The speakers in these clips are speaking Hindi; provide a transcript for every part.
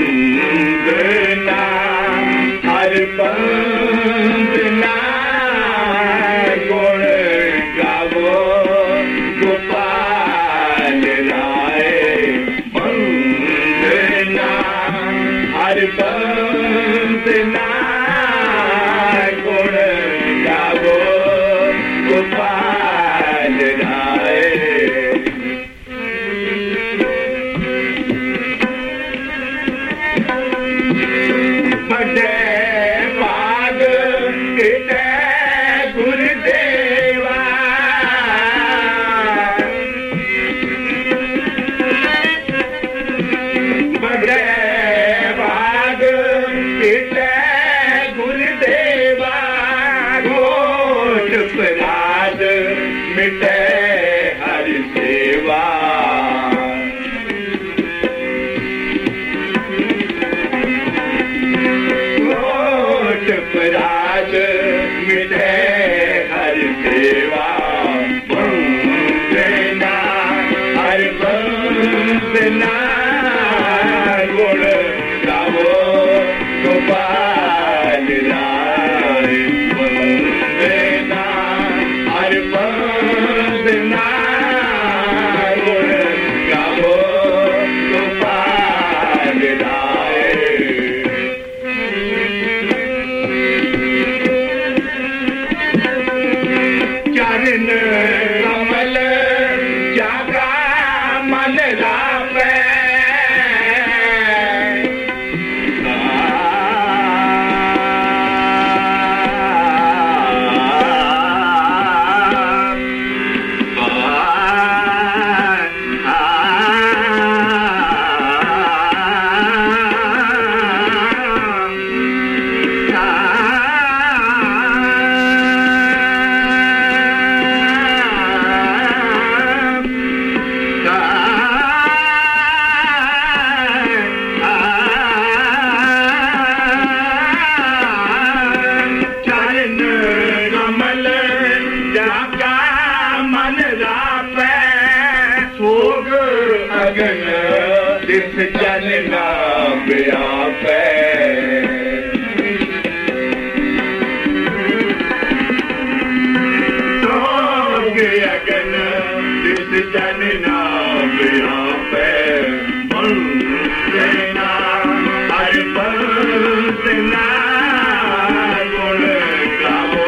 वंदना हर वंदना गुण गावो गोपाल राय वंदना हर वंदना गुण गावो गोपाल राय मिटे हरि सेवा कोट पराध मिटे हरि सेवा वंदना हरि वंदना गुण गावो गोपाल राय वंदना हरि वंदना गुण गावो गोपाल राय चरण कमल जागा मन लापे अगन दिस जनना व्यापे अगन दिस जनना व्यापे वंदना हरि वंदना गुण गावो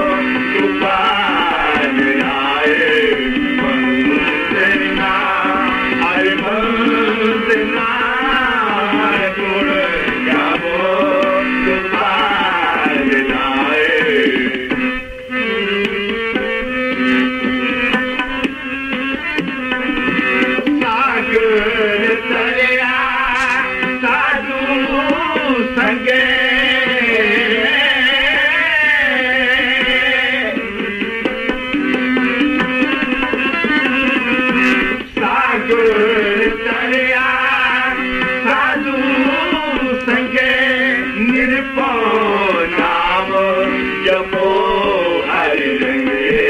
गोपाल राय वंदना हरि वंदना गुण गावो गोपाल राय सागर तरिया साधु संगे सागर तरिया साधु संगे निरपो नाम जपो हरि रंगे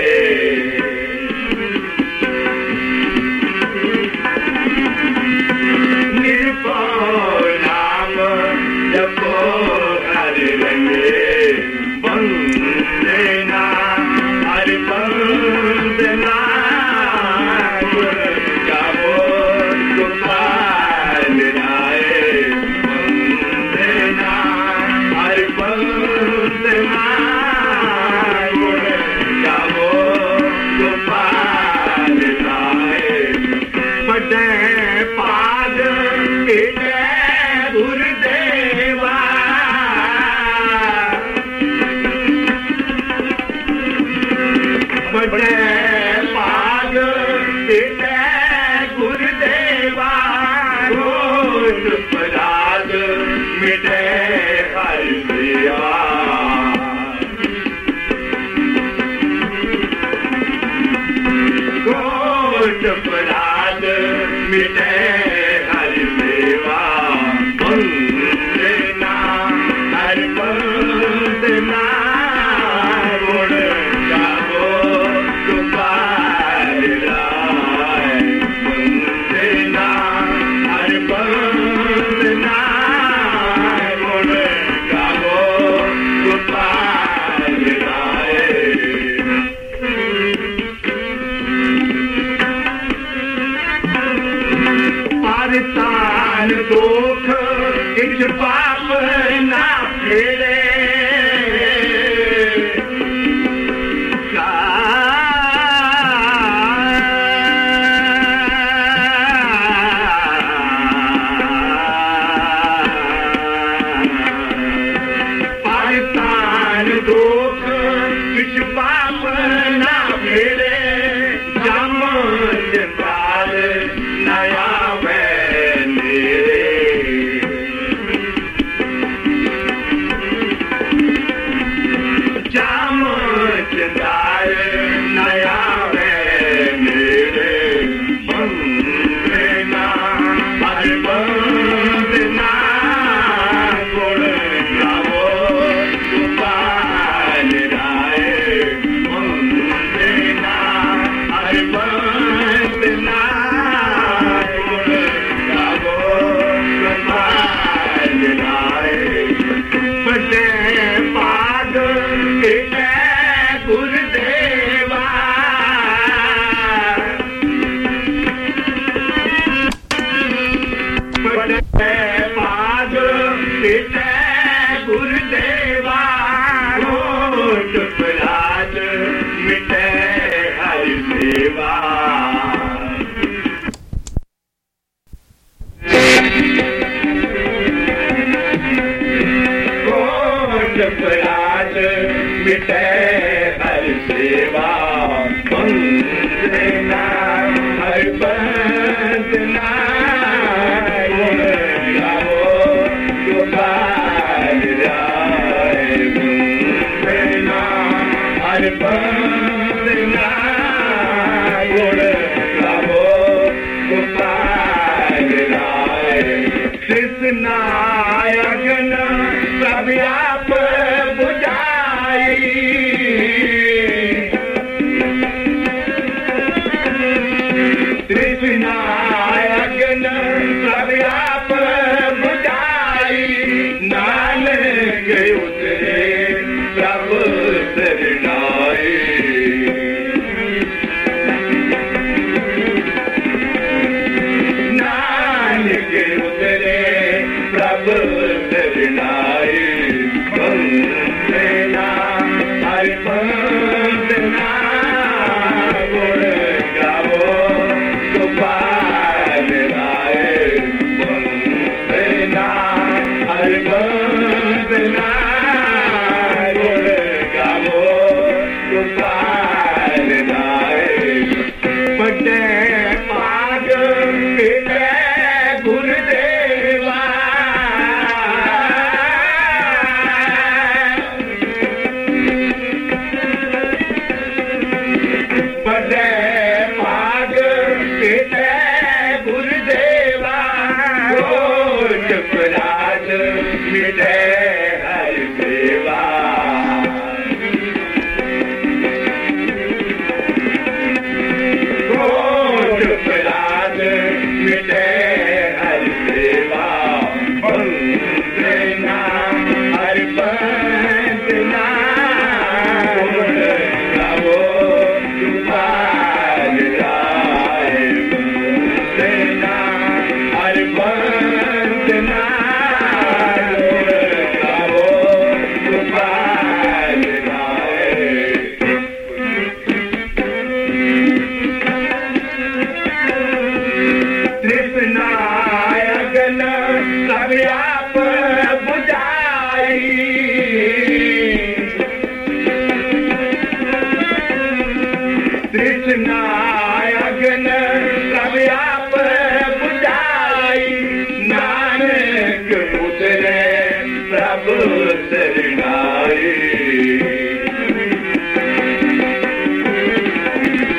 निरपो नाम जपो हरि रंगे वंदना हरि वंदना गुण गावो गोपाल राय वंदना हरि वंदना गुण गावो गोपाल राय बड़े पाद पीटे गुरुदेवा बड़े पाद पीटे गुरुदेवा रोज पराध मिटे हरि सेवा कोट पराध मिटे हरि सेवा वंदना हरि वंदना गुण गावो गोपाल राय वंदना हरि वंदना किछ पाप ना फेरे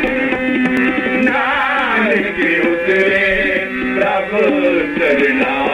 Krishna